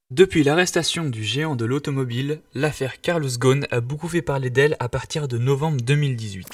Depuis l'arrestation du géant de l'automobile, l'affaire Carlos Ghosn a beaucoup fait parler d'elle à partir de novembre 2018.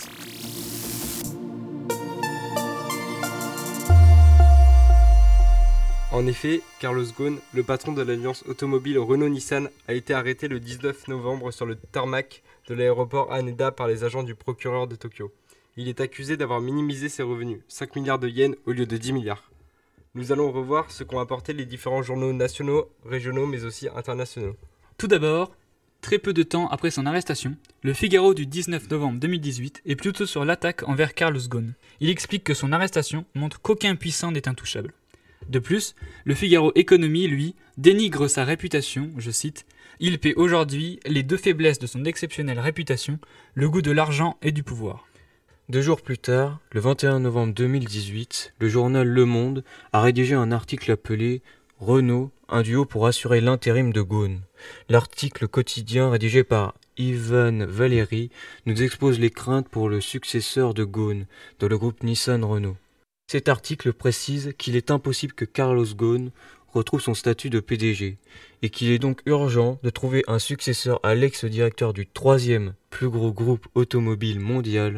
En effet, Carlos Ghosn, le patron de l'alliance automobile Renault-Nissan, a été arrêté le 19 novembre sur le tarmac de l'aéroport Haneda par les agents du procureur de Tokyo. Il est accusé d'avoir minimisé ses revenus, 5 milliards de yens au lieu de 10 milliards. Nous allons revoir ce qu'ont apporté les différents journaux nationaux, régionaux mais aussi internationaux. Tout d'abord, très peu de temps après son arrestation, le Figaro du 19 novembre 2018 est plutôt sur l'attaque envers Carlos Ghosn. Il explique que son arrestation montre qu'aucun puissant n'est intouchable. De plus, le Figaro Économie, lui, dénigre sa réputation, je cite, « Il paie aujourd'hui les deux faiblesses de son exceptionnelle réputation, le goût de l'argent et du pouvoir ». 2 jours plus tard, le 21 novembre 2018, le journal Le Monde a rédigé un article appelé « Renault, un duo pour assurer l'intérim de Ghosn ». L'article quotidien rédigé par Ivan Valéry nous expose les craintes pour le successeur de Ghosn dans le groupe Nissan-Renault. Cet article précise qu'il est impossible que Carlos Ghosn retrouve son statut de PDG et qu'il est donc urgent de trouver un successeur à l'ex-directeur du troisième plus gros groupe automobile mondial,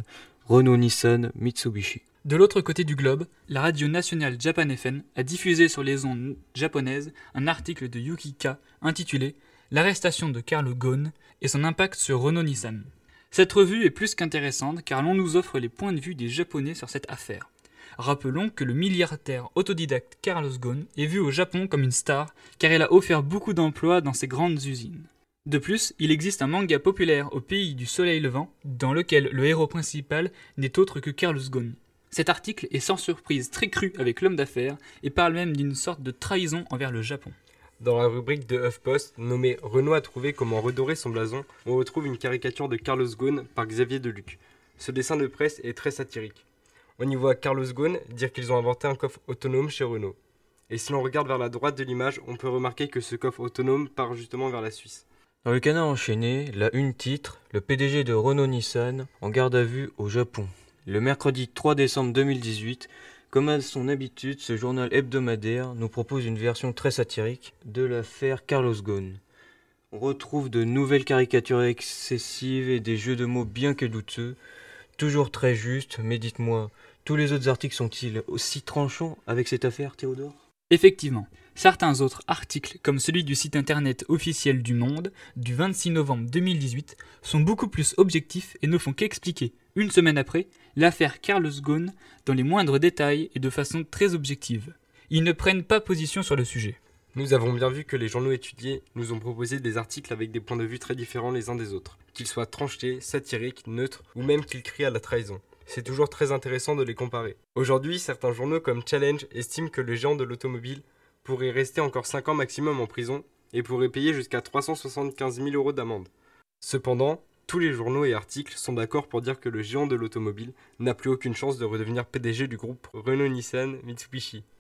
Renault-Nissan-Mitsubishi. De l'autre côté du globe, la radio nationale Japan FM a diffusé sur les ondes japonaises un article de Yukika intitulé « L'arrestation de Carlos Ghosn et son impact sur Renault-Nissan ». Cette revue est plus qu'intéressante car l'on nous offre les points de vue des Japonais sur cette affaire. Rappelons que le milliardaire autodidacte Carlos Ghosn est vu au Japon comme une star car il a offert beaucoup d'emplois dans ses grandes usines. De plus, il existe un manga populaire au pays du soleil levant dans lequel le héros principal n'est autre que Carlos Ghosn. Cet article est sans surprise très cru avec l'homme d'affaires et parle même d'une sorte de trahison envers le Japon. Dans la rubrique de HuffPost, nommée Renault a trouvé comment redorer son blason, on retrouve une caricature de Carlos Ghosn par Xavier Deluc. Ce dessin de presse est très satirique. On y voit Carlos Ghosn dire qu'ils ont inventé un coffre autonome chez Renault. Et si l'on regarde vers la droite de l'image, on peut remarquer que ce coffre autonome part justement vers la Suisse. Dans le Canard enchaîné, la une titre « Le PDG de Renault-Nissan en garde à vue au Japon ». Le mercredi 3 décembre 2018, comme à son habitude, ce journal hebdomadaire nous propose une version très satirique de l'affaire Carlos Ghosn. On retrouve de nouvelles caricatures excessives et des jeux de mots bien que douteux, toujours très justes, mais dites-moi, tous les autres articles sont-ils aussi tranchants avec cette affaire, Théodore ? Effectivement, certains autres articles, comme celui du site internet officiel du Monde, du 26 novembre 2018, sont beaucoup plus objectifs et ne font qu'expliquer, une semaine après, l'affaire Carlos Ghosn dans les moindres détails et de façon très objective. Ils ne prennent pas position sur le sujet. Nous avons bien vu que les journaux étudiés nous ont proposé des articles avec des points de vue très différents les uns des autres, qu'ils soient tranchés, satiriques, neutres ou même qu'ils crient à la trahison. C'est toujours très intéressant de les comparer. Aujourd'hui, certains journaux comme Challenge estiment que le géant de l'automobile pourrait rester encore 5 ans maximum en prison et pourrait payer jusqu'à 375 000 € d'amende. Cependant, tous les journaux et articles sont d'accord pour dire que le géant de l'automobile n'a plus aucune chance de redevenir PDG du groupe Renault-Nissan-Mitsubishi.